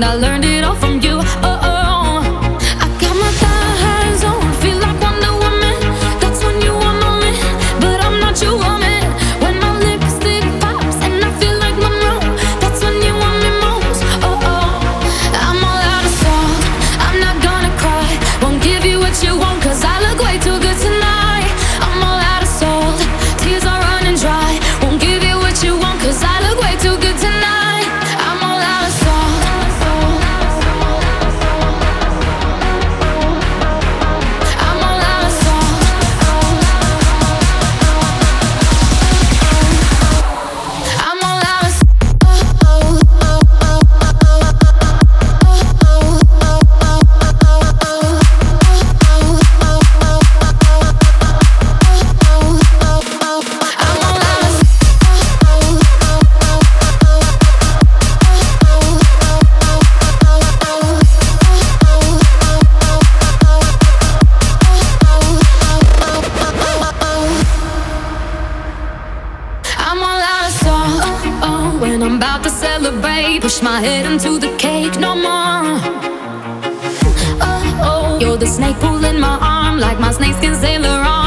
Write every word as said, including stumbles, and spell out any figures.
and I learned it all from you. Oh, oh. I got my thighs on, feel like Wonder Woman. That's when you want my man, but I'm not your woman. When my lipstick pops and I feel like Monroe, that's when you want me most. Oh, oh. I'm all out of salt, I'm not gonna cry. Won't give you what you want, cause I look way too good tonight. I'm all out of salt, tears are running dry. Won't give you what you want, cause I look way too good tonight. I'm all out of salt. I'm all out of salt. I'm all out of I'm all out of salt. Oh, oh, when I'm about to celebrate, push my head into the cake no more. Oh, oh, you're the snake pulling my arm, like my snakeskin sailor on.